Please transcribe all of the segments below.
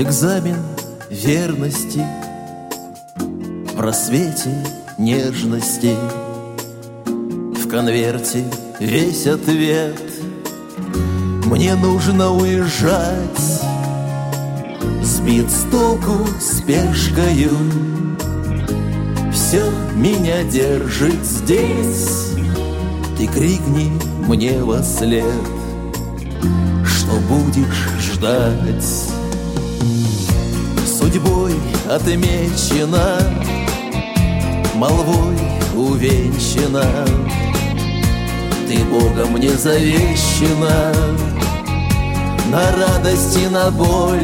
Экзамен верности в рассвете нежности. В конверте весь ответ. Мне нужно уезжать, сбит с толку спешкою. Все меня держит здесь. Ты крикни мне вослед, что будешь ждать. Судьбой отмечена, молвой увенчана. Ты Богом не завещена на радость и на боль.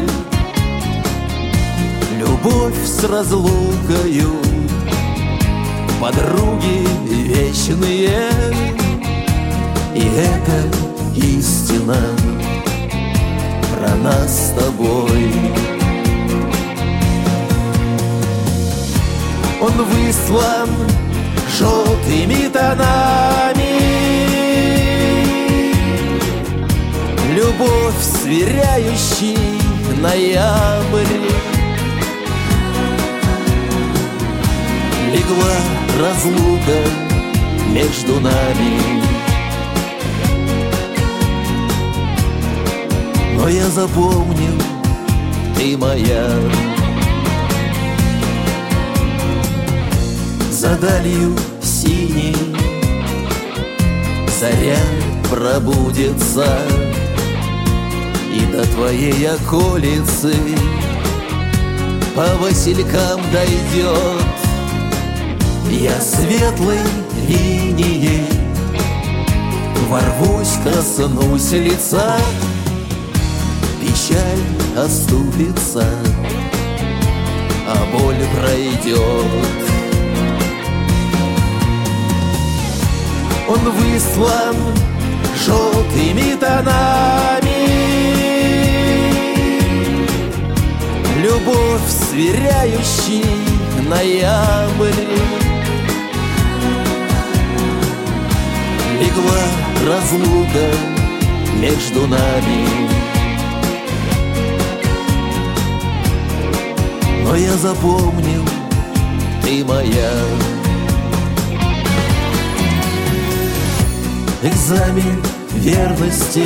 Любовь с разлукою, подруги вечные. И это истина про нас с тобой. Он выслан желтыми тонами, любовь сверяющий ноябрь. Легла разлука между нами, но я запомнил, ты моя. За далью синей заря пробудется, и до твоей околицы по василькам дойдет. Я светлой линией ворвусь, коснусь лица. Печаль оступится, а боль пройдет. Он выслан желтыми тонами, любовь сверяющий ноябрь. Легла разлука между нами, но я запомнил, ты моя. Экзамен верности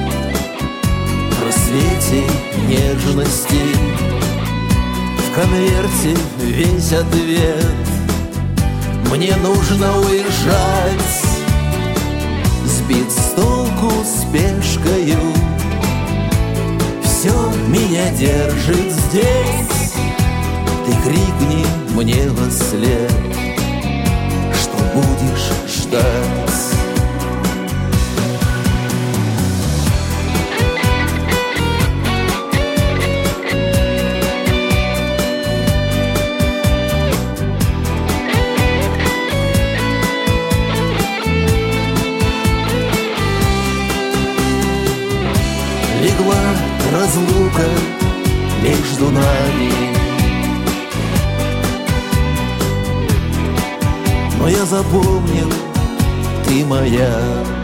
в рассвете нежности. В конверте весь ответ. Мне нужно уезжать, сбит с толку спешкою. Все меня держит здесь. Ты крикни мне вослед, что будешь ждать. Легла разлука между нами, но я запомнил, ты моя.